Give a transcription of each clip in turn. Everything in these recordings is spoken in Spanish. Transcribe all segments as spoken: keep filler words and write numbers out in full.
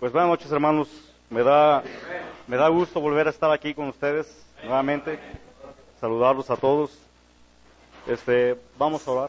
Pues buenas noches, hermanos. Me da, me da gusto volver a estar aquí con ustedes nuevamente. Saludarlos a todos. Este, vamos a orar.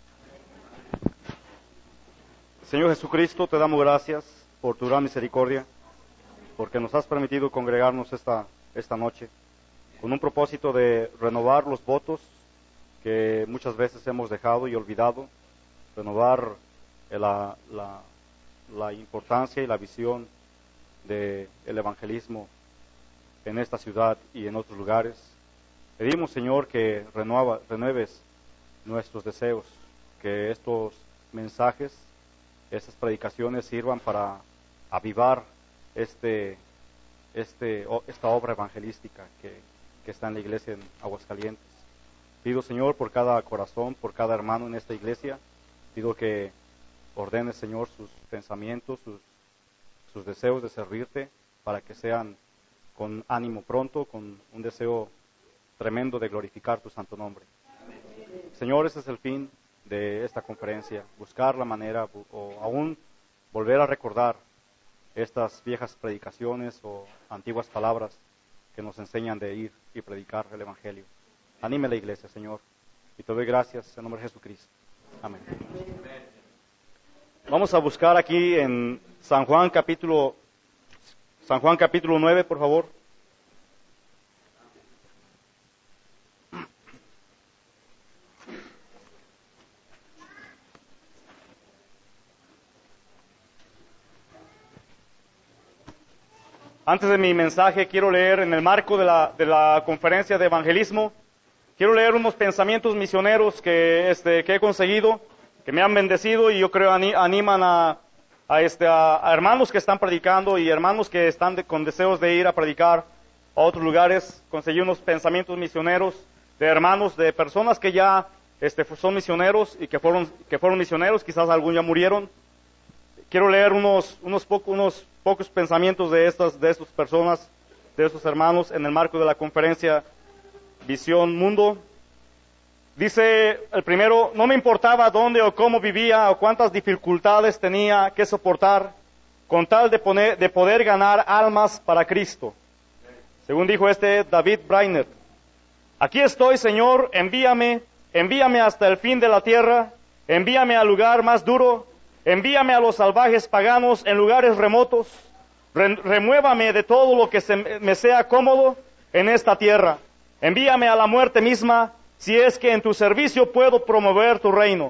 Señor Jesucristo, te damos gracias por tu gran misericordia, porque nos has permitido congregarnos esta, esta noche con un propósito de renovar los votos que muchas veces hemos dejado y olvidado, renovar la, la, la importancia y la visión del evangelismo en esta ciudad y en otros lugares. Pedimos, Señor, que renueva, renueves nuestros deseos, que estos mensajes, estas predicaciones sirvan para avivar este, este, esta obra evangelística que, que está en la iglesia en Aguascalientes. Pido, Señor, por cada corazón, por cada hermano en esta iglesia, pido que ordenes, Señor, sus pensamientos, sus, sus deseos de servirte, para que sean con ánimo pronto, con un deseo tremendo de glorificar tu santo nombre. Señor, ese es el fin de esta conferencia, buscar la manera o aún volver a recordar estas viejas predicaciones o antiguas palabras que nos enseñan de ir y predicar el Evangelio. Anime la iglesia, Señor, y te doy gracias en nombre de Jesucristo. Amén. Vamos a buscar aquí en San Juan capítulo, San Juan capítulo nueve, por favor. Antes de mi mensaje, quiero leer en el marco de la, de la conferencia de evangelismo, quiero leer unos pensamientos misioneros que, este, que he conseguido, que me han bendecido y yo creo animan a, a, este, a, a hermanos que están predicando y hermanos que están de, con deseos de ir a predicar a otros lugares. Conseguí unos pensamientos misioneros de hermanos, de personas que ya este, son misioneros y que fueron, que fueron misioneros, quizás algunos ya murieron. Quiero leer unos, unos, poco, unos pocos pensamientos de estas, de estas personas, de estos hermanos, en el marco de la conferencia Visión Mundo. Dice el primero: no me importaba dónde o cómo vivía o cuántas dificultades tenía que soportar, con tal de, poner, de poder ganar almas para Cristo. Según dijo este David Brainerd: aquí estoy, Señor, envíame, envíame hasta el fin de la tierra, envíame al lugar más duro, envíame a los salvajes paganos en lugares remotos, Re, remuévame de todo lo que se, me sea cómodo en esta tierra, envíame a la muerte misma, si es que en tu servicio puedo promover tu reino.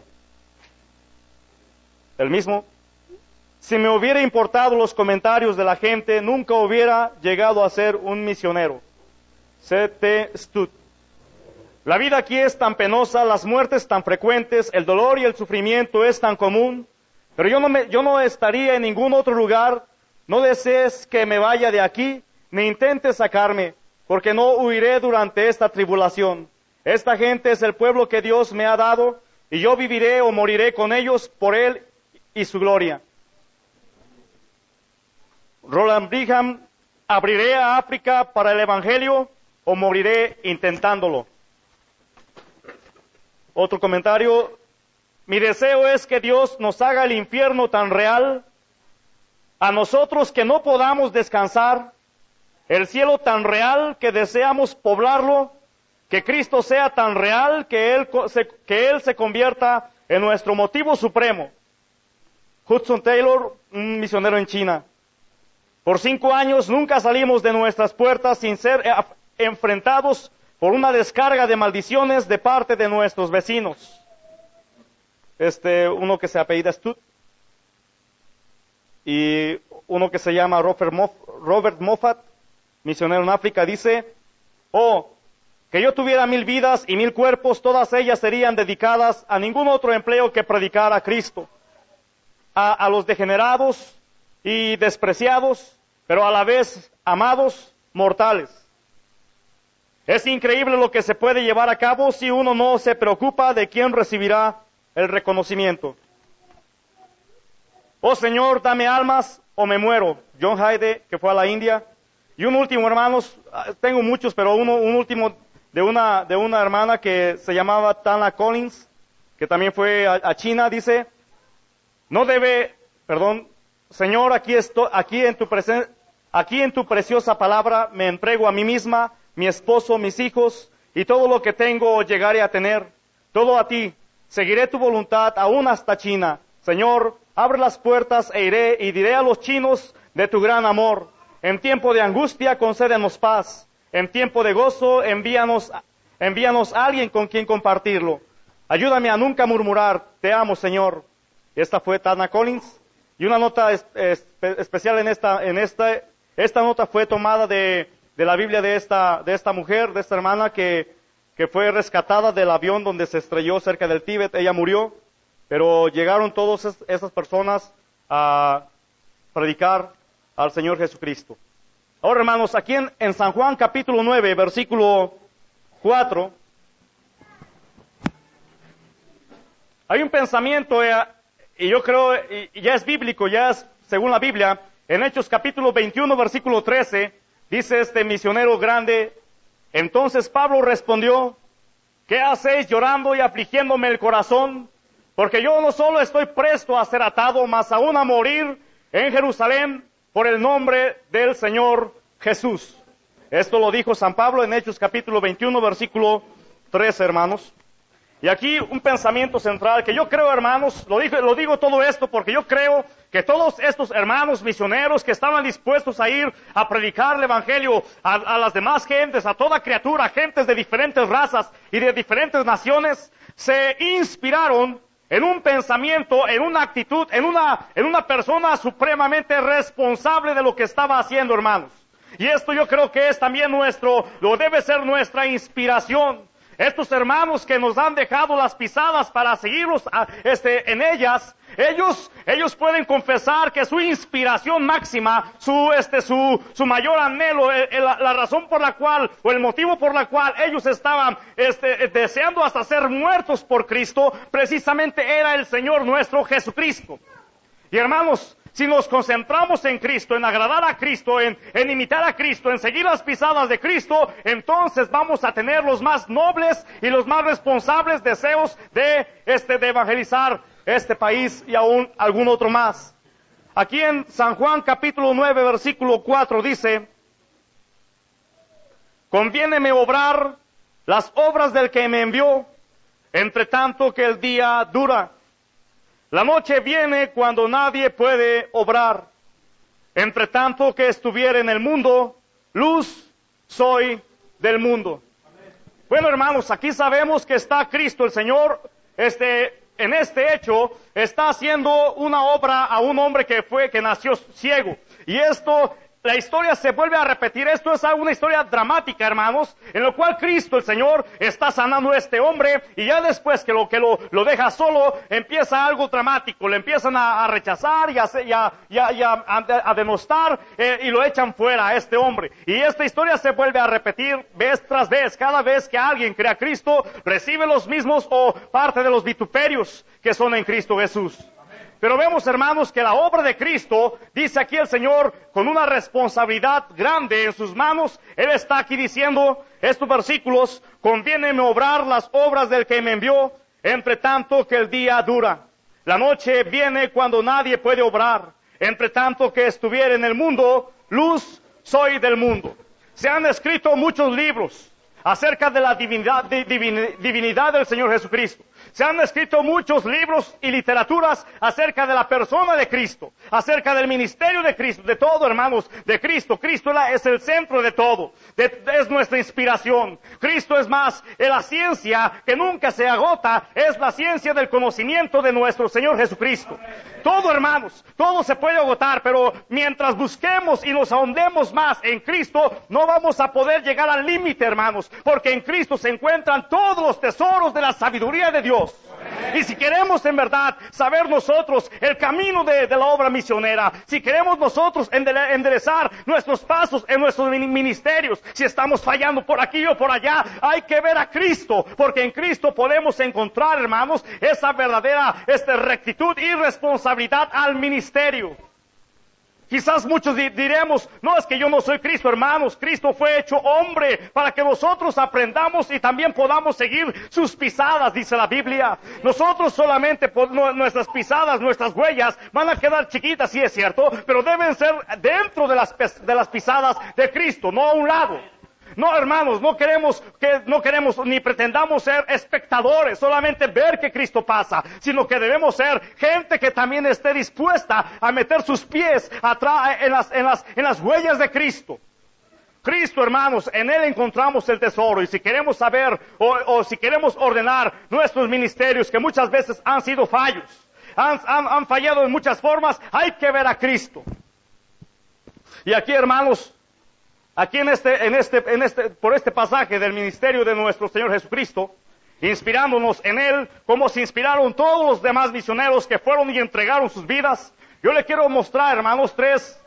El mismo: si me hubiera importado los comentarios de la gente, nunca hubiera llegado a ser un misionero. C T Studd. La vida aquí es tan penosa, las muertes tan frecuentes, el dolor y el sufrimiento es tan común, pero yo no, me, yo no estaría en ningún otro lugar. No desees que me vaya de aquí, ni intentes sacarme, porque no huiré durante esta tribulación. Esta gente es el pueblo que Dios me ha dado, y yo viviré o moriré con ellos por Él y su gloria. Roland Brigham: ¿abriré a África para el Evangelio o moriré intentándolo? Otro comentario: mi deseo es que Dios nos haga el infierno tan real, a nosotros que no podamos descansar, el cielo tan real que deseamos poblarlo, que Cristo sea tan real que Él se, que Él se convierta en nuestro motivo supremo. Hudson Taylor, un misionero en China: por cinco años nunca salimos de nuestras puertas sin ser enfrentados por una descarga de maldiciones de parte de nuestros vecinos. Este, uno que se apellida Studd, y uno que se llama Robert, Moff, Robert Moffat, misionero en África, dice: oh, que yo tuviera mil vidas y mil cuerpos, todas ellas serían dedicadas a ningún otro empleo que predicar a Cristo, a, a los degenerados y despreciados, pero a la vez amados, mortales. Es increíble lo que se puede llevar a cabo si uno no se preocupa de quién recibirá el reconocimiento. Oh Señor, dame almas o me muero. John Hayde, que fue a la India. Y un último, hermanos, tengo muchos, pero uno, un último de una, de una hermana que se llamaba Tana Collins, que también fue a, a China, dice: no debe, perdón, Señor, aquí estoy, aquí en tu presen- aquí en tu preciosa palabra me entrego a mí misma, mi esposo, mis hijos y todo lo que tengo o llegaré a tener. Todo a ti. Seguiré tu voluntad aún hasta China. Señor, abre las puertas e iré y diré a los chinos de tu gran amor. En tiempo de angustia concédenos paz. En tiempo de gozo envíanos, envíanos a alguien con quien compartirlo. Ayúdame a nunca murmurar. Te amo, Señor. Esta fue Tana Collins. Y una nota es, es, especial en esta, en esta, esta nota fue tomada de, de la Biblia de esta, de esta mujer, de esta hermana que, que fue rescatada del avión donde se estrelló cerca del Tíbet. Ella murió, pero llegaron todas esas personas a predicar al Señor Jesucristo. Ahora, hermanos, aquí en, en San Juan capítulo nueve, versículo cuatro, hay un pensamiento, eh, y yo creo, y ya es bíblico, ya es según la Biblia. En Hechos capítulo veintiuno, versículo trece, dice este misionero grande: entonces Pablo respondió, ¿qué hacéis llorando y afligiéndome el corazón? Porque yo no solo estoy presto a ser atado, mas aún a morir en Jerusalén por el nombre del Señor Jesús. Esto lo dijo San Pablo en Hechos capítulo veintiuno, versículo trece, hermanos. Y aquí un pensamiento central que yo creo, hermanos, lo digo, lo digo todo esto porque yo creo que todos estos hermanos misioneros que estaban dispuestos a ir a predicar el evangelio a, a las demás gentes, a toda criatura, gentes de diferentes razas y de diferentes naciones, se inspiraron en un pensamiento, en una actitud, en una, en una persona supremamente responsable de lo que estaba haciendo, hermanos. Y esto yo creo que es también nuestro, lo debe ser nuestra inspiración. Estos hermanos que nos han dejado las pisadas para seguirlos a, este, en ellas, ellos, ellos pueden confesar que su inspiración máxima, su, este, su, su mayor anhelo, el, el, la razón por la cual, o el motivo por la cual ellos estaban, este, deseando hasta ser muertos por Cristo, precisamente era el Señor nuestro Jesucristo. Y hermanos, si nos concentramos en Cristo, en agradar a Cristo, en, en imitar a Cristo, en seguir las pisadas de Cristo, entonces vamos a tener los más nobles y los más responsables deseos de, este, de evangelizar este país y aún algún otro más. Aquí en San Juan capítulo nueve, versículo cuatro dice: conviéneme obrar las obras del que me envió, entre tanto que el día dura. La noche viene cuando nadie puede obrar. Entre tanto que estuviera en el mundo, luz soy del mundo. Bueno, hermanos, aquí sabemos que está Cristo el Señor, este, en este hecho, está haciendo una obra a un hombre que fue, que nació ciego. Y esto, la historia se vuelve a repetir. Esto es una historia dramática, hermanos, en lo cual Cristo el Señor está sanando a este hombre, y ya después que lo que lo, lo deja solo, empieza algo dramático. Le empiezan a, a rechazar y a, y a, y a, y a, a denostar, eh, y lo echan fuera a este hombre. Y esta historia se vuelve a repetir vez tras vez. Cada vez que alguien cree a Cristo, recibe los mismos o parte de los vituperios que son en Cristo Jesús. Pero vemos, hermanos, que la obra de Cristo, dice aquí el Señor, con una responsabilidad grande en sus manos. Él está aquí diciendo estos versículos: conviéneme obrar las obras del que me envió, entre tanto que el día dura. La noche viene cuando nadie puede obrar. Entre tanto que estuviera en el mundo, luz soy del mundo. Se han escrito muchos libros acerca de la divinidad, divin, divinidad del Señor Jesucristo. Se han escrito muchos libros y literaturas acerca de la persona de Cristo, acerca del ministerio de Cristo, de todo, hermanos, de Cristo. Cristo es el centro de todo, de, es nuestra inspiración. Cristo es más, es la ciencia que nunca se agota, es la ciencia del conocimiento de nuestro Señor Jesucristo. Todo, hermanos, todo se puede agotar, pero mientras busquemos y nos ahondemos más en Cristo, no vamos a poder llegar al límite, hermanos, porque en Cristo se encuentran todos los tesoros de la sabiduría de Dios. Y si queremos en verdad saber nosotros el camino de, de la obra misionera, si queremos nosotros enderezar nuestros pasos en nuestros ministerios, si estamos fallando por aquí o por allá, hay que ver a Cristo, porque en Cristo podemos encontrar, hermanos, esa verdadera esta rectitud y responsabilidad al ministerio. Quizás muchos di- diremos, no, es que yo no soy Cristo, hermanos. Cristo fue hecho hombre para que nosotros aprendamos y también podamos seguir sus pisadas, dice la Biblia. Nosotros solamente, por nu- nuestras pisadas, nuestras huellas, van a quedar chiquitas, sí es cierto, pero deben ser dentro de las, pes- de las pisadas de Cristo, no a un lado. No, hermanos, no queremos que no queremos ni pretendamos ser espectadores, solamente ver que Cristo pasa, sino que debemos ser gente que también esté dispuesta a meter sus pies atrás en las en las en las huellas de Cristo. Cristo, hermanos, en Él encontramos el tesoro, y si queremos saber o, o si queremos ordenar nuestros ministerios que muchas veces han sido fallos, han, han, han fallado en muchas formas, hay que ver a Cristo. Y aquí, hermanos, Aquí en este, en este, en este, por este pasaje del ministerio de nuestro Señor Jesucristo, inspirándonos en Él, como se inspiraron todos los demás misioneros que fueron y entregaron sus vidas, yo le quiero mostrar, hermanos, tres,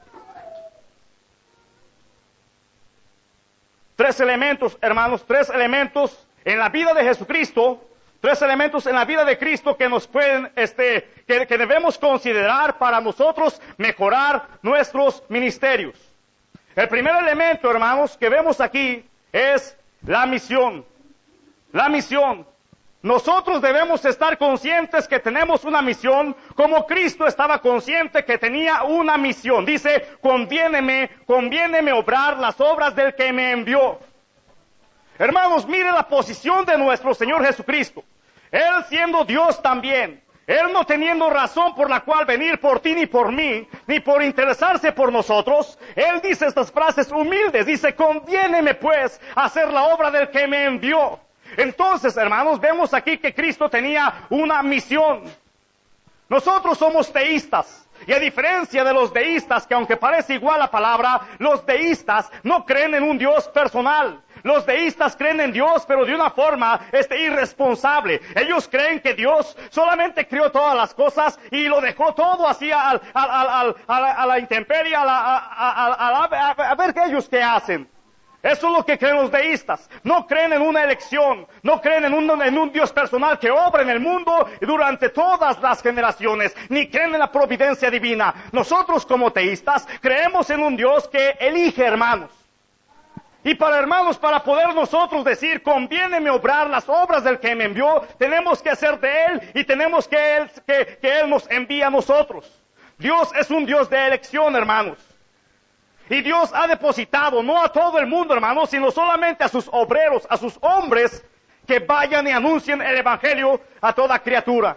tres elementos, hermanos, tres elementos en la vida de Jesucristo, tres elementos en la vida de Cristo que nos pueden, este, que, que debemos considerar para nosotros mejorar nuestros ministerios. El primer elemento, hermanos, que vemos aquí es la misión. La misión. Nosotros debemos estar conscientes que tenemos una misión, como Cristo estaba consciente que tenía una misión. Dice, conviéneme, conviéneme obrar las obras del que me envió. Hermanos, mire la posición de nuestro Señor Jesucristo. Él siendo Dios también. Él no teniendo razón por la cual venir por ti ni por mí, ni por interesarse por nosotros, Él dice estas frases humildes, dice, conviéneme pues hacer la obra del que me envió. Entonces, hermanos, vemos aquí que Cristo tenía una misión. Nosotros somos teístas, y a diferencia de los deístas, que aunque parece igual la palabra, los deístas no creen en un Dios personal. Los deístas creen en Dios, pero de una forma este, irresponsable. Ellos creen que Dios solamente creó todas las cosas y lo dejó todo así al, al, al, al, a, la, a la intemperie, a, la, a, a, a, a, a ver qué ellos qué hacen. Eso es lo que creen los deístas. No creen en una elección, no creen en un, en un Dios personal que obra en el mundo durante todas las generaciones, ni creen en la providencia divina. Nosotros como teístas creemos en un Dios que elige, hermanos. Y para hermanos, para poder nosotros decir, conviéneme obrar las obras del que me envió, tenemos que ser de Él y tenemos que Él, que, que Él nos envía a nosotros. Dios es un Dios de elección, hermanos. Y Dios ha depositado, no a todo el mundo, hermanos, sino solamente a sus obreros, a sus hombres, que vayan y anuncien el Evangelio a toda criatura.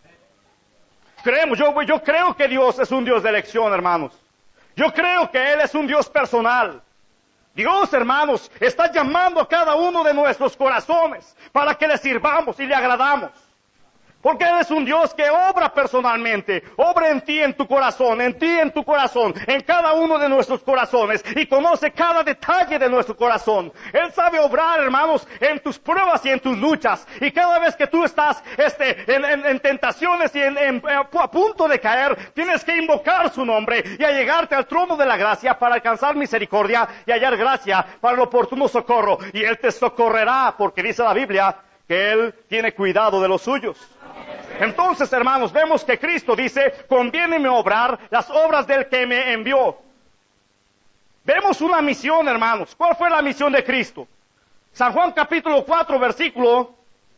Creemos, yo, yo creo que Dios es un Dios de elección, hermanos. Yo creo que Él es un Dios personal. Dios, hermanos, está llamando a cada uno de nuestros corazones para que le sirvamos y le agradamos. Porque Él es un Dios que obra personalmente, obra en ti, en tu corazón, en ti, en tu corazón, en cada uno de nuestros corazones, y conoce cada detalle de nuestro corazón. Él sabe obrar, hermanos, en tus pruebas y en tus luchas, y cada vez que tú estás este, en, en, en tentaciones y en, en, a punto de caer, tienes que invocar su nombre y allegarte al trono de la gracia para alcanzar misericordia y hallar gracia para el oportuno socorro, y Él te socorrerá, porque dice la Biblia que Él tiene cuidado de los suyos. Entonces, hermanos, vemos que Cristo dice, conviéneme obrar las obras del que me envió. Vemos una misión, hermanos. ¿Cuál fue la misión de Cristo? San Juan capítulo cuatro, versículo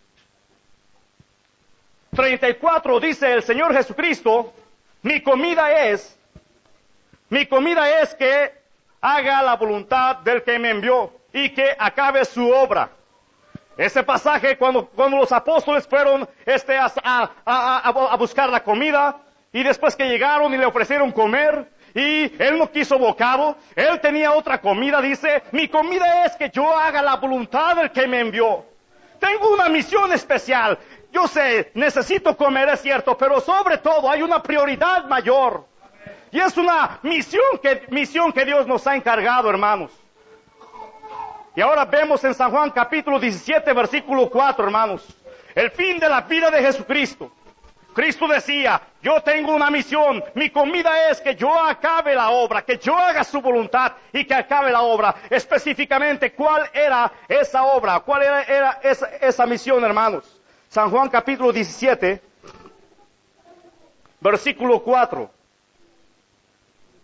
treinta y cuatro, dice el Señor Jesucristo, mi comida es, mi comida es que haga la voluntad del que me envió y que acabe su obra. Ese pasaje, cuando, cuando los apóstoles fueron este, a, a, a, a buscar la comida, y después que llegaron y le ofrecieron comer, y él no quiso bocado, él tenía otra comida, dice, mi comida es que yo haga la voluntad del que me envió. Tengo una misión especial. Yo sé, necesito comer, es cierto, pero sobre todo hay una prioridad mayor. Y es una misión que, misión que Dios nos ha encargado, hermanos. Y ahora vemos en San Juan capítulo diecisiete, versículo cuatro, hermanos, el fin de la vida de Jesucristo. Cristo decía, yo tengo una misión, mi comida es que yo acabe la obra, que yo haga su voluntad y que acabe la obra. Específicamente, ¿cuál era esa obra? ¿Cuál era, era esa, esa misión, hermanos? San Juan capítulo diecisiete, versículo cuatro.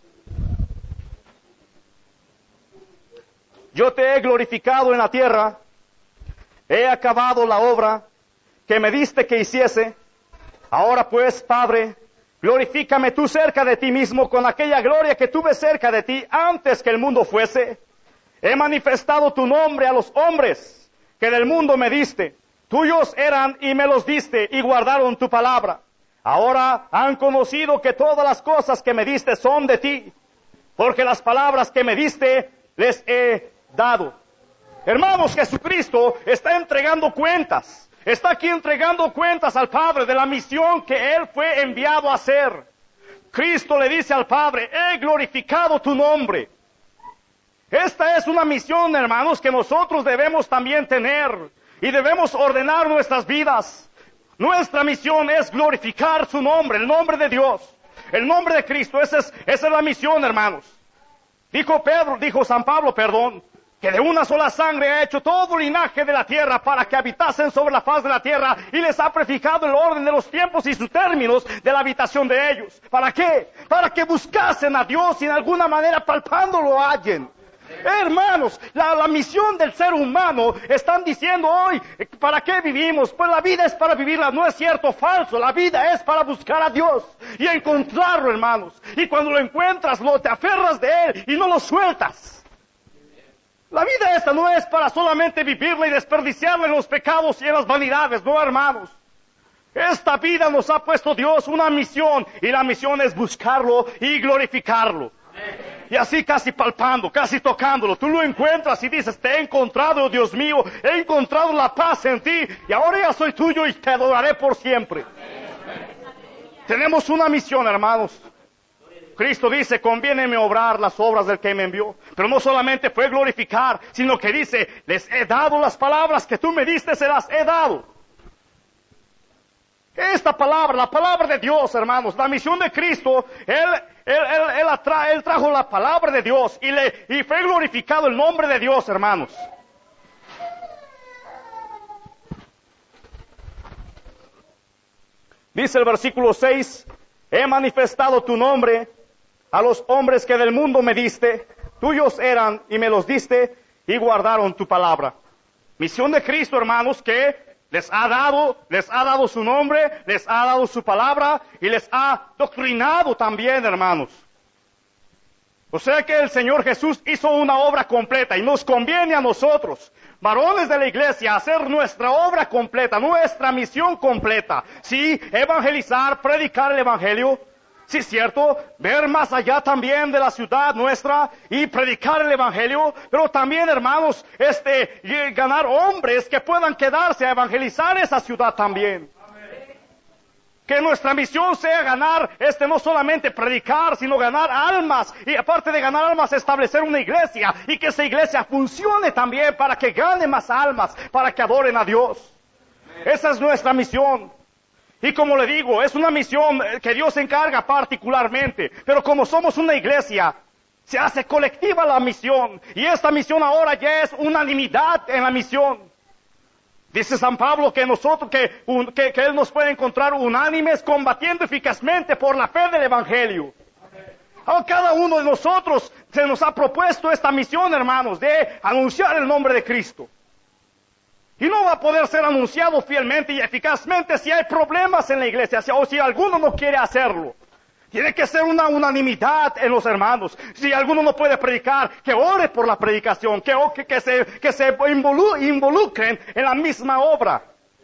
yo te he glorificado en la tierra, he acabado la obra que me diste que hiciese. Ahora pues, Padre, glorifícame tú cerca de ti mismo con aquella gloria que tuve cerca de ti antes que el mundo fuese. He manifestado tu nombre a los hombres que del mundo me diste. Tuyos eran y me los diste y guardaron tu palabra. Ahora han conocido que todas las cosas que me diste son de ti, porque las palabras que me diste les he dado. Hermanos, Jesucristo está entregando cuentas. Está aquí entregando cuentas al Padre de la misión que Él fue enviado a hacer. Cristo le dice al Padre, he glorificado tu nombre. Esta es una misión, hermanos, que nosotros debemos también tener y debemos ordenar nuestras vidas. Nuestra misión es glorificar su nombre, el nombre de Dios, el nombre de Cristo. Esa es, esa es la misión, hermanos. Dijo Pedro, dijo San Pablo, perdón, que de una sola sangre ha hecho todo linaje de la tierra para que habitasen sobre la faz de la tierra y les ha prefijado el orden de los tiempos y sus términos de la habitación de ellos. ¿Para qué? Para que buscasen a Dios y en alguna manera palpándolo lo hallen. Hermanos, la, la misión del ser humano, están diciendo hoy, ¿para qué vivimos? Pues la vida es para vivirla, no es cierto, falso, la vida es para buscar a Dios y encontrarlo, hermanos. Y cuando lo encuentras, lo te aferras de Él y no lo sueltas. La vida esta no es para solamente vivirla y desperdiciarla en los pecados y en las vanidades, no, hermanos. Esta vida nos ha puesto Dios una misión y la misión es buscarlo y glorificarlo. Y así casi palpando, casi tocándolo, tú lo encuentras y dices, te he encontrado, oh Dios mío, he encontrado la paz en ti y ahora ya soy tuyo y te adoraré por siempre. Tenemos una misión, hermanos. Cristo dice, conviéneme obrar las obras del que me envió. Pero no solamente fue glorificar, sino que dice, les he dado las palabras que tú me diste, se las he dado. Esta palabra, la palabra de Dios, hermanos, la misión de Cristo, Él, él, él, él, atra, él trajo la palabra de Dios y, le, y fue glorificado el nombre de Dios, hermanos. Dice el versículo seis, he manifestado tu nombre a los hombres que del mundo me diste, tuyos eran y me los diste y guardaron tu palabra. Misión de Cristo, hermanos, que les ha dado, les ha dado su nombre, les ha dado su palabra y les ha doctrinado también, hermanos. O sea que el Señor Jesús hizo una obra completa y nos conviene a nosotros, varones de la iglesia, hacer nuestra obra completa, nuestra misión completa. Sí, evangelizar, predicar el evangelio. Sí, cierto, ver más allá también de la ciudad nuestra y predicar el evangelio, pero también, hermanos, este, ganar hombres que puedan quedarse a evangelizar esa ciudad también. Amén. Que nuestra misión sea ganar, este, no solamente predicar, sino ganar almas, y aparte de ganar almas, establecer una iglesia, y que esa iglesia funcione también para que gane más almas, para que adoren a Dios. Amén. Esa es nuestra misión. Y como le digo, es una misión que Dios se encarga particularmente, pero como somos una iglesia, se hace colectiva la misión, y esta misión ahora ya es unanimidad en la misión. Dice San Pablo que nosotros, que, un, que, que Él nos puede encontrar unánimes combatiendo eficazmente por la fe del Evangelio. A cada uno de nosotros se nos ha propuesto esta misión, hermanos, de anunciar el nombre de Cristo. Y no va a poder ser anunciado fielmente y eficazmente si hay problemas en la iglesia, o si alguno no quiere hacerlo. Tiene que ser una unanimidad en los hermanos. Si alguno no puede predicar, que ore por la predicación, que, que, que se, que se involu, involucren en la misma obra.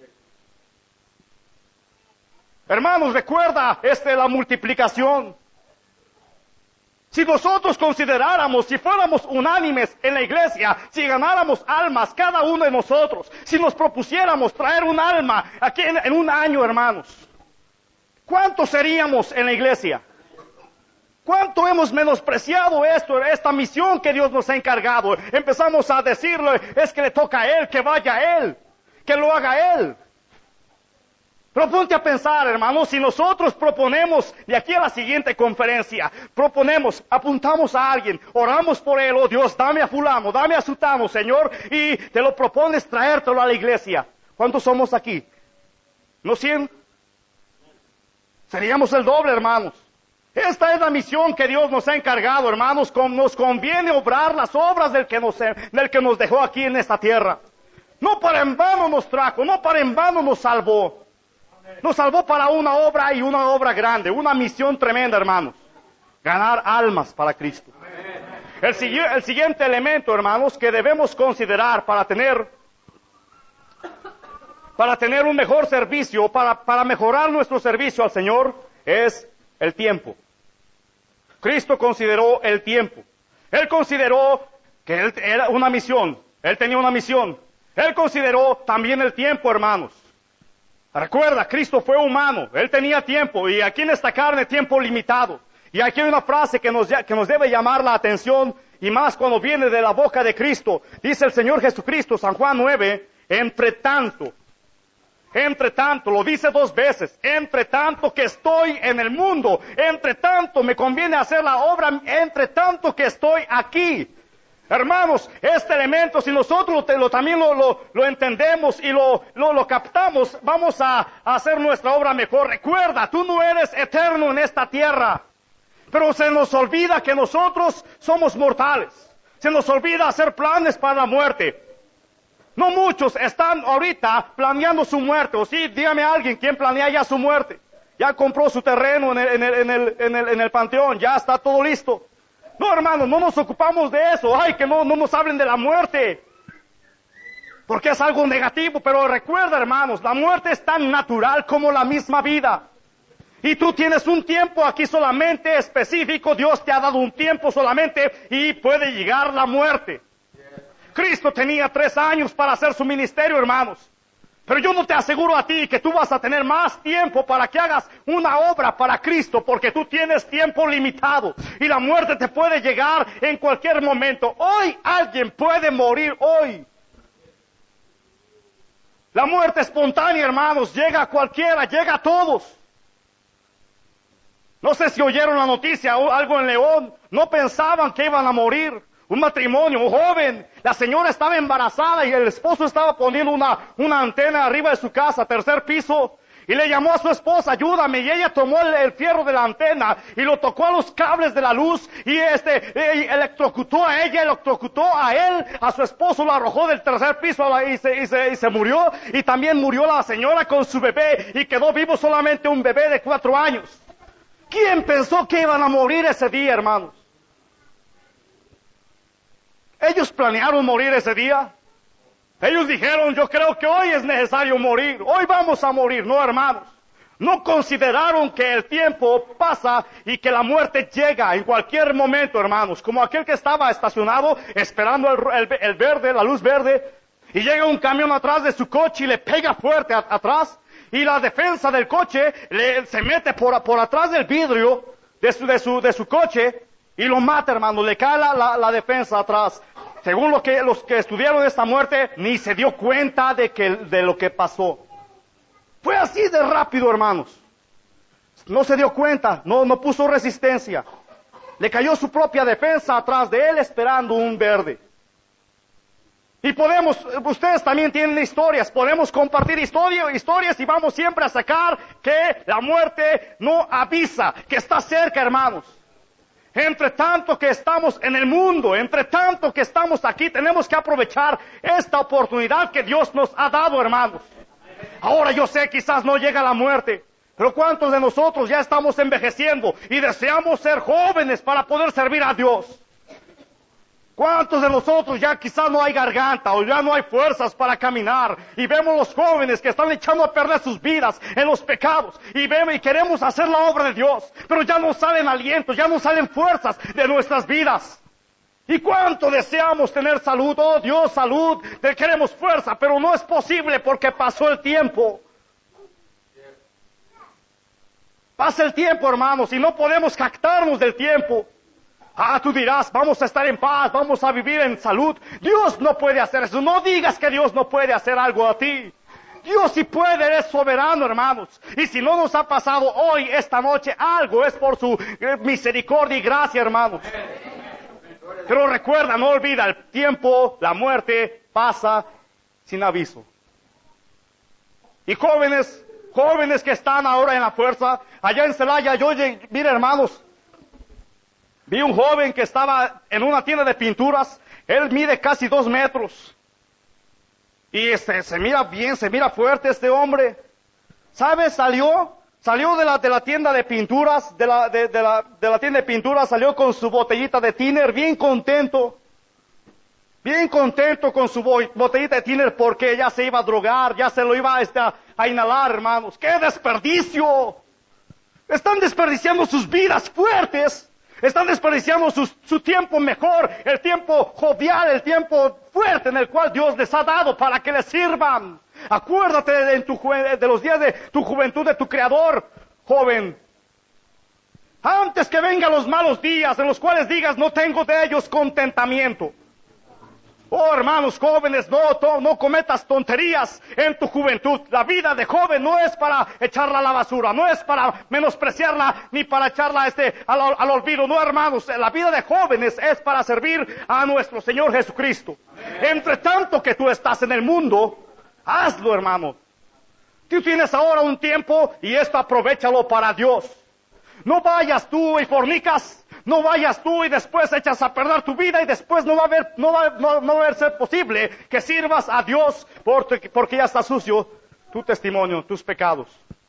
Hermanos, recuerda este, la multiplicación. Si nosotros consideráramos, si fuéramos unánimes en la iglesia, si ganáramos almas cada uno de nosotros, si nos propusiéramos traer un alma aquí en, en un año, hermanos, ¿cuántos seríamos en la iglesia? ¿Cuánto hemos menospreciado esto, esta misión que Dios nos ha encargado? Empezamos a decirle, es que le toca a Él, que vaya a Él, que lo haga Él. Pero ponte a pensar, hermanos, si nosotros proponemos de aquí a la siguiente conferencia, proponemos, apuntamos a alguien, oramos por él, oh Dios, dame a fulano, dame a sutano, Señor, y te lo propones traértelo a la iglesia. ¿Cuántos somos aquí? ¿No cien? Seríamos el doble, hermanos. Esta es la misión que Dios nos ha encargado, hermanos. Nos conviene obrar las obras del que nos, del que nos dejó aquí en esta tierra. No para en vano nos trajo, no para en vano nos salvó. Nos salvó para una obra y una obra grande, una misión tremenda, hermanos. Ganar almas para Cristo. El, el siguiente elemento, hermanos, que debemos considerar para tener, para tener un mejor servicio, para, para mejorar nuestro servicio al Señor, es el tiempo. Cristo consideró el tiempo. Él consideró que él era una misión. Él tenía una misión. Él consideró también el tiempo, hermanos. Recuerda, Cristo fue humano. Él tenía tiempo. Y aquí en esta carne, tiempo limitado. Y aquí hay una frase que nos, que nos debe llamar la atención. Y más cuando viene de la boca de Cristo. Dice el Señor Jesucristo, San Juan nueve, entre tanto. Entre tanto, lo dice dos veces, entre tanto que estoy en el mundo, entre tanto me conviene hacer la obra, entre tanto que estoy aquí. Hermanos, este elemento, si nosotros lo, lo, también lo, lo, lo entendemos y lo, lo, lo captamos, vamos a, a hacer nuestra obra mejor. Recuerda, tú no eres eterno en esta tierra, pero se nos olvida que nosotros somos mortales. Se nos olvida hacer planes para la muerte. No muchos están ahorita planeando su muerte. O sí, dígame a alguien, ¿quién planea ya su muerte? Ya compró su terreno en el, en el, en el, en el, en el panteón, ya está todo listo. No, hermanos, no nos ocupamos de eso. Ay, que no, no nos hablen de la muerte. Porque es algo negativo, pero recuerda, hermanos, la muerte es tan natural como la misma vida. Y tú tienes un tiempo aquí solamente específico, Dios te ha dado un tiempo solamente y puede llegar la muerte. Cristo tenía tres años para hacer su ministerio, hermanos. Pero yo no te aseguro a ti que tú vas a tener más tiempo para que hagas una obra para Cristo, porque tú tienes tiempo limitado y la muerte te puede llegar en cualquier momento. Hoy alguien puede morir hoy. La muerte espontánea, hermanos, llega a cualquiera, llega a todos. No sé si oyeron la noticia, algo en León, no pensaban que iban a morir. Un matrimonio, un joven, la señora estaba embarazada y el esposo estaba poniendo una, una antena arriba de su casa, tercer piso, y le llamó a su esposa, ayúdame, y ella tomó el, el fierro de la antena y lo tocó a los cables de la luz y este, y electrocutó a ella, electrocutó a él, a su esposo lo arrojó del tercer piso y se, y se, y se murió, y también murió la señora con su bebé y quedó vivo solamente un bebé de cuatro años. ¿Quién pensó que iban a morir ese día, hermanos? Ellos planearon morir ese día. Ellos dijeron, yo creo que hoy es necesario morir. Hoy vamos a morir. No, hermanos. No consideraron que el tiempo pasa y que la muerte llega en cualquier momento, hermanos. Como aquel que estaba estacionado esperando el, el, el verde, la luz verde. Y llega un camión atrás de su coche y le pega fuerte a, atrás. Y la defensa del coche le, se mete por, por atrás del vidrio de su, de su, de su coche. Y lo mata, hermano, le cae la, la, la defensa atrás. Según lo que, los que estudiaron esta muerte, ni se dio cuenta de, que, de lo que pasó. Fue así de rápido, hermanos. No se dio cuenta, no, no puso resistencia. Le cayó su propia defensa atrás de él esperando un verde. Y podemos, ustedes también tienen historias, podemos compartir historia, historias y vamos siempre a sacar que la muerte no avisa, que está cerca, hermanos. Entre tanto que estamos en el mundo, entre tanto que estamos aquí, tenemos que aprovechar esta oportunidad que Dios nos ha dado, hermanos. Ahora yo sé, quizás no llega la muerte, pero ¿cuántos de nosotros ya estamos envejeciendo y deseamos ser jóvenes para poder servir a Dios? ¿Cuántos de nosotros ya quizás no hay garganta o ya no hay fuerzas para caminar? Y vemos los jóvenes que están echando a perder sus vidas en los pecados. Y vemos y queremos hacer la obra de Dios. Pero ya no salen alientos, ya no salen fuerzas de nuestras vidas. ¿Y cuánto deseamos tener salud? Oh Dios, salud, queremos fuerza, pero no es posible porque pasó el tiempo. Pasa el tiempo, hermanos, y no podemos jactarnos del tiempo. Ah, tú dirás, vamos a estar en paz, vamos a vivir en salud. Dios no puede hacer eso. No digas que Dios no puede hacer algo a ti. Dios sí puede, Él es soberano, hermanos. Y si no nos ha pasado hoy, esta noche, algo es por su misericordia y gracia, hermanos. Pero recuerda, no olvida, el tiempo, la muerte, pasa sin aviso. Y jóvenes, jóvenes que están ahora en la fuerza, allá en Celaya, yo llegué, mire hermanos, vi un joven que estaba en una tienda de pinturas, él mide casi dos metros, y este, se mira bien, se mira fuerte este hombre. ¿Sabes? Salió, salió de la, de la tienda de pinturas, de la, de, de la, de la tienda de pinturas, salió con su botellita de tiner, bien contento. Bien contento con su botellita de tiner porque ya se iba a drogar, ya se lo iba este, a, a inhalar, hermanos. ¡Qué desperdicio! Están desperdiciando sus vidas fuertes. Están desperdiciando su, su tiempo mejor, el tiempo jovial, el tiempo fuerte en el cual Dios les ha dado para que les sirvan. Acuérdate de, de, tu, de los días de tu juventud, de tu Creador, joven. Antes que vengan los malos días en los cuales digas, no tengo de ellos contentamiento. Oh, hermanos jóvenes, no, no, no cometas tonterías en tu juventud. La vida de joven no es para echarla a la basura, no es para menospreciarla, ni para echarla este, al, al olvido. No, hermanos, la vida de jóvenes es para servir a nuestro Señor Jesucristo. Entre tanto que tú estás en el mundo, hazlo, hermano. Tú tienes ahora un tiempo y esto aprovéchalo para Dios. No vayas tú y fornicas. No vayas tú y después echas a perder tu vida y después no va a haber, no va, no, no va a ser posible que sirvas a Dios porque, porque ya está sucio tu testimonio, tus pecados.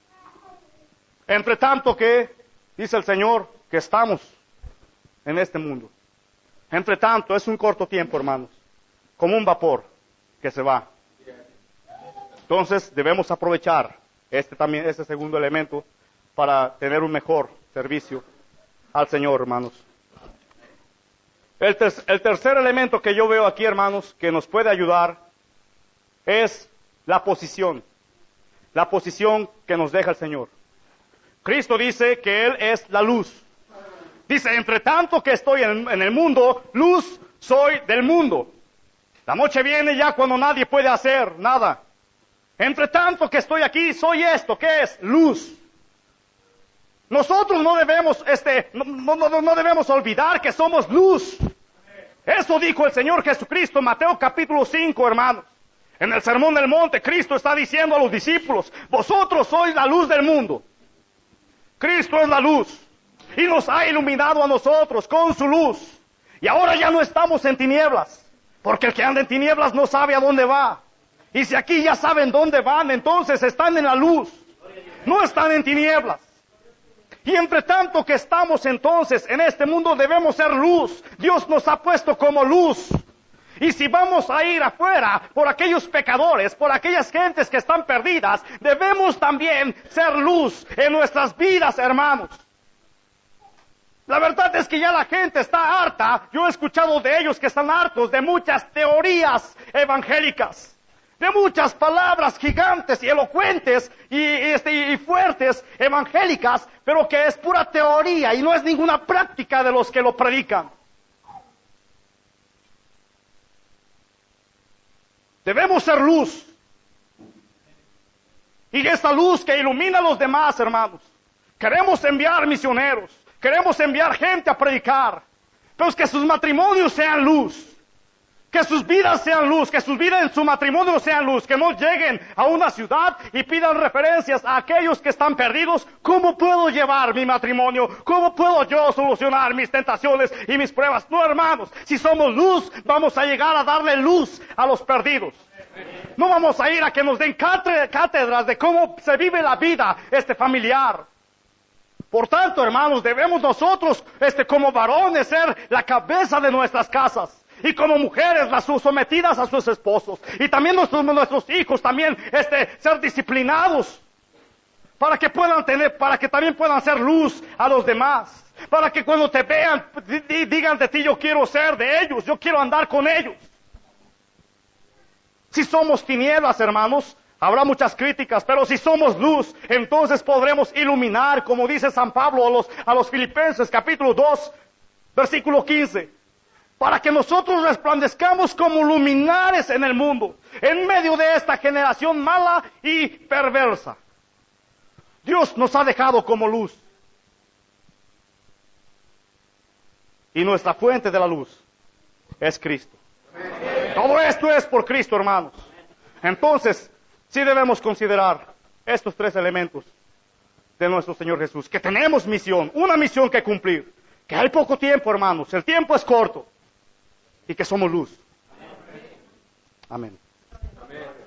Entre tanto que, dice el Señor, que estamos en este mundo. Entre tanto, es un corto tiempo, hermanos, como un vapor que se va. Entonces debemos aprovechar este también, este segundo elemento para tener un mejor servicio al Señor, hermanos. El, ter el tercer elemento que yo veo aquí, hermanos, que nos puede ayudar es la posición. La posición que nos deja el Señor. Cristo dice que Él es la luz. Dice, entre tanto que estoy en, en el mundo, luz soy del mundo. La noche viene ya cuando nadie puede hacer nada. Entre tanto que estoy aquí, soy esto, ¿qué es? Luz. Nosotros no debemos, este, no, no, no debemos olvidar que somos luz. Eso dijo el Señor Jesucristo en Mateo capítulo cinco, hermanos. En el Sermón del Monte, Cristo está diciendo a los discípulos, vosotros sois la luz del mundo. Cristo es la luz. Y nos ha iluminado a nosotros con su luz. Y ahora ya no estamos en tinieblas. Porque el que anda en tinieblas no sabe a dónde va. Y si aquí ya saben dónde van, entonces están en la luz. No están en tinieblas. Y entre tanto que estamos entonces en este mundo debemos ser luz. Dios nos ha puesto como luz. Y si vamos a ir afuera por aquellos pecadores, por aquellas gentes que están perdidas, debemos también ser luz en nuestras vidas, hermanos. La verdad es que ya la gente está harta. Yo he escuchado de ellos que están hartos de muchas teorías evangélicas. De muchas palabras gigantes y elocuentes y, y, este, y fuertes evangélicas, pero que es pura teoría y no es ninguna práctica de los que lo predican. Debemos ser luz. Y esa luz que ilumina a los demás, hermanos. Queremos enviar misioneros, queremos enviar gente a predicar, pero es que sus matrimonios sean luz. Que sus vidas sean luz, que sus vidas en su matrimonio sean luz, que no lleguen a una ciudad y pidan referencias a aquellos que están perdidos. ¿Cómo puedo llevar mi matrimonio? ¿Cómo puedo yo solucionar mis tentaciones y mis pruebas? No, hermanos, si somos luz, vamos a llegar a darle luz a los perdidos. No vamos a ir a que nos den cátedras de cómo se vive la vida este familiar. Por tanto, hermanos, debemos nosotros, este, como varones, ser la cabeza de nuestras casas. Y como mujeres, las sometidas a sus esposos. Y también nuestros, nuestros hijos, también, este, ser disciplinados. Para que puedan tener, para que también puedan ser luz a los demás. Para que cuando te vean, digan de ti, yo quiero ser de ellos, yo quiero andar con ellos. Si somos tinieblas, hermanos, habrá muchas críticas, pero si somos luz, entonces podremos iluminar, como dice San Pablo a los, a los Filipenses, capítulo dos, versículo quince. Para que nosotros resplandezcamos como luminares en el mundo, en medio de esta generación mala y perversa. Dios nos ha dejado como luz. Y nuestra fuente de la luz es Cristo. Todo esto es por Cristo, hermanos. Entonces, sí debemos considerar estos tres elementos de nuestro Señor Jesús, que tenemos misión, una misión que cumplir, que hay poco tiempo, hermanos, el tiempo es corto, y que somos luz. Amén. Amén.